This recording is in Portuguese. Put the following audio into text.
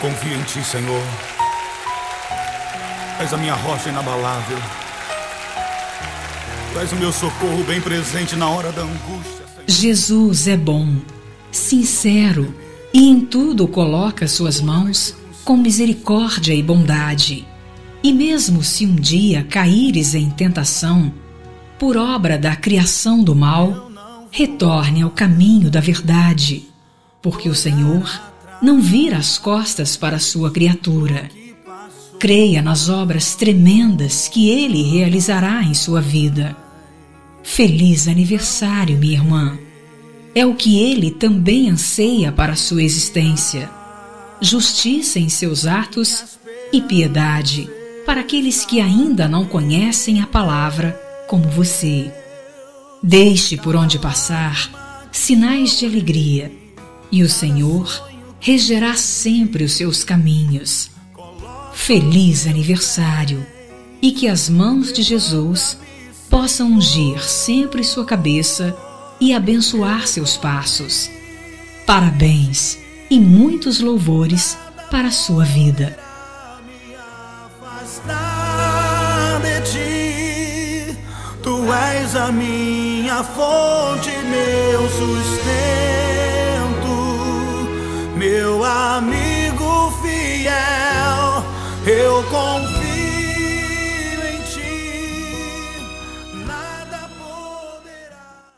confio em Ti, Senhor. És a minha rocha inabalável. Tu és o meu socorro bem presente na hora da angústia, Senhor. Jesus é bom, sincero e em tudo coloca suas mãos com misericórdia e bondade. E mesmo se um dia caíres em tentação, por obra da criação do mal, retorne ao caminho da verdade, porque o Senhor não vira as costas para a sua criatura. Creia nas obras tremendas que Ele realizará em sua vida. Feliz aniversário, minha irmã! É o que Ele também anseia para a sua existência. Justiça em seus atos e piedade para aqueles que ainda não conhecem a palavra como você. Deixe por onde passar sinais de alegria, e o Senhor regerá sempre os seus caminhos. Feliz aniversário, e que as mãos de Jesus possam ungir sempre sua cabeça e abençoar seus passos. Parabéns e muitos louvores para a sua vida. Tu és a minha fonte, meu sustento, meu amigo fiel, eu confio.